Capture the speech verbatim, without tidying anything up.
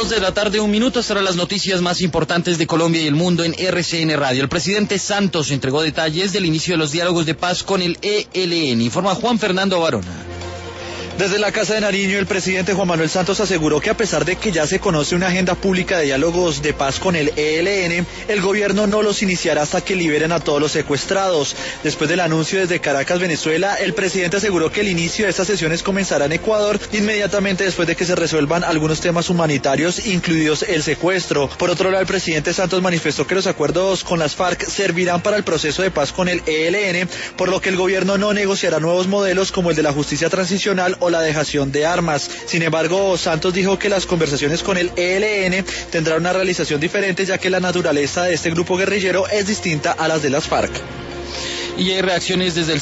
Dos de la tarde, un minuto, estarán las noticias más importantes de Colombia y el mundo en R C N Radio. El presidente Santos entregó detalles del inicio de los diálogos de paz con el E L N. Informa Juan Fernando Barona. Desde la Casa de Nariño, el presidente Juan Manuel Santos aseguró que a pesar de que ya se conoce una agenda pública de diálogos de paz con el E L N, el gobierno no los iniciará hasta que liberen a todos los secuestrados. Después del anuncio desde Caracas, Venezuela, el presidente aseguró que el inicio de estas sesiones comenzará en Ecuador inmediatamente después de que se resuelvan algunos temas humanitarios, incluidos el secuestro. Por otro lado, el presidente Santos manifestó que los acuerdos con las FARC servirán para el proceso de paz con el E L N, por lo que el gobierno no negociará nuevos modelos como el de la justicia transicional o la dejación de armas. Sin embargo, Santos dijo que las conversaciones con el E L N tendrán una realización diferente, ya que la naturaleza de este grupo guerrillero es distinta a las de las FARC. Y hay reacciones desde el